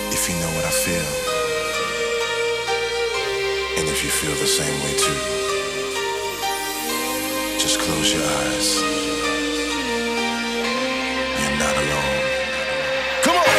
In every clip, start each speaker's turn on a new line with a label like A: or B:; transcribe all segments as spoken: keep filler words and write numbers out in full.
A: if you know what I feel, and if you feel the same way too, just close your eyes. You're not alone. Come on!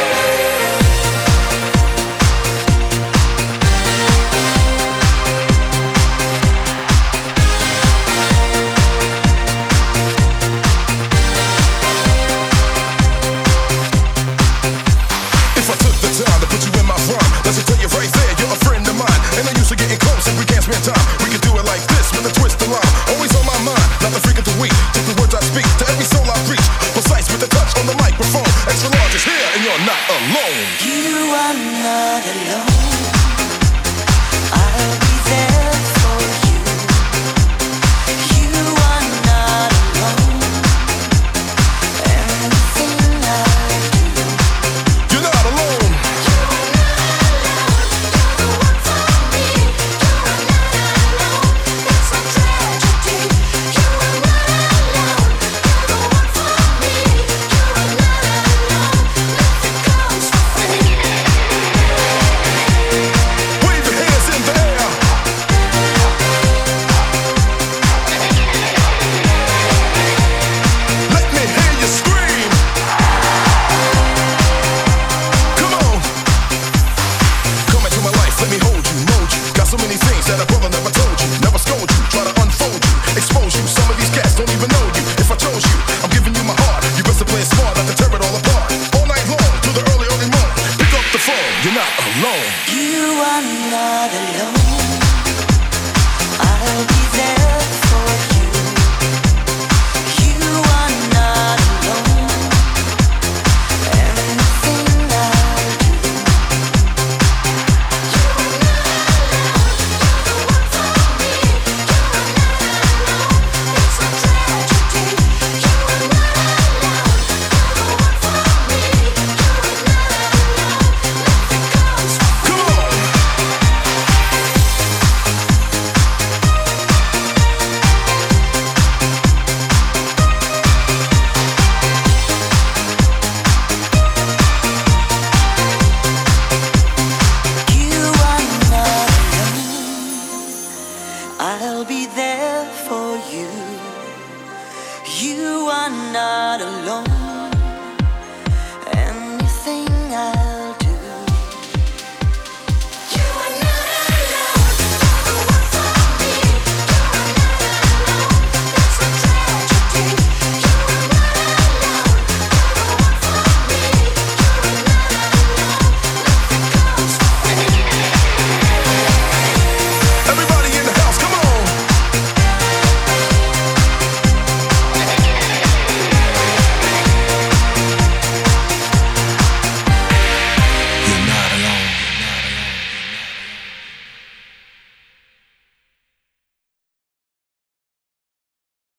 A: Let me tell you right there, you're a friend of mine. And I'm used to getting close and we can't spend time. We can do it like this with a twist of line. Always on my mind, not the freak of the week. Take the words I speak to every soul I reach. Precise with the touch on the microphone. Extra large is here and you're not alone.
B: You are not alone. I'll be there for you. You are not alone. Everything I do.
A: You're not alone. So many things that a brother never told you. Never scold you, try to unfold you, expose you. Some of these cats don't even know you. If I chose you, I'm giving you my heart. You best to play it smart, not to tear it all apart. All night long, till the early, early morning. Pick up the phone, you're not alone.
B: You are not alone.